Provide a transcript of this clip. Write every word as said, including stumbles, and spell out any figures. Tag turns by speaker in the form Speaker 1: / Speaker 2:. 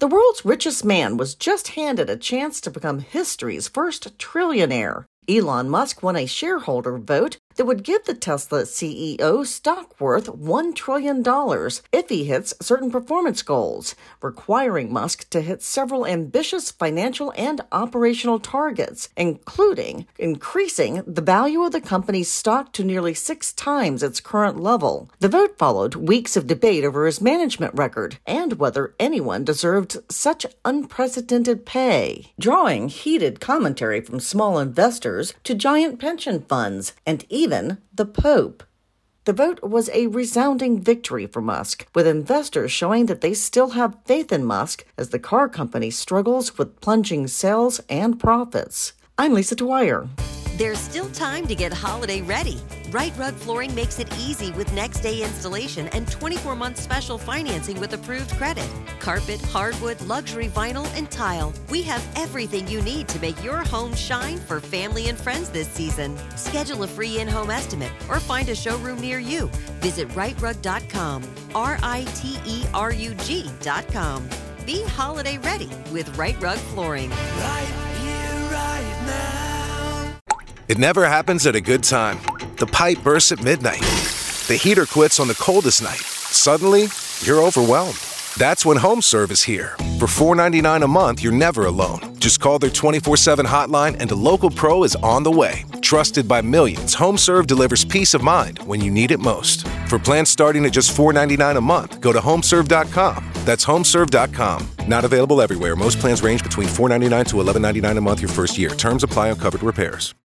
Speaker 1: The world's richest man was just handed a chance to become history's first trillionaire. Elon Musk won a shareholder vote that would give the Tesla C E O stock worth one trillion dollars if he hits certain performance goals, requiring Musk to hit several ambitious financial and operational targets, including increasing the value of the company's stock to nearly six times its current level. The vote followed weeks of debate over his management record and whether anyone deserved such unprecedented pay, drawing heated commentary from small investors to giant pension funds and even the Pope. The vote was a resounding victory for Musk, with investors showing that they still have faith in Musk as the car company struggles with plunging sales and profits. I'm Lisa Dwyer.
Speaker 2: There's still time to get holiday ready. Right Rug Flooring makes it easy with next day installation and twenty-four month special financing with approved credit. Carpet, hardwood, luxury vinyl, and tile. We have everything you need to make your home shine for family and friends this season. Schedule a free in-home estimate or find a showroom near you. Visit right rug dot com, R I T E R U G dot com. Be holiday ready with Right Rug Flooring.
Speaker 3: Right here, right now.
Speaker 4: It never happens at a good time. The pipe bursts at midnight. The heater quits on the coldest night. Suddenly, you're overwhelmed. That's when HomeServe is here. For four dollars and ninety-nine cents a month, you're never alone. Just call their twenty-four seven hotline and a local pro is on the way. Trusted by millions, HomeServe delivers peace of mind when you need it most. For plans starting at just four dollars and ninety-nine cents a month, go to home serve dot com. That's home serve dot com. Not available everywhere. Most plans range between four dollars and ninety-nine cents to eleven dollars and ninety-nine cents a month your first year. Terms apply on covered repairs.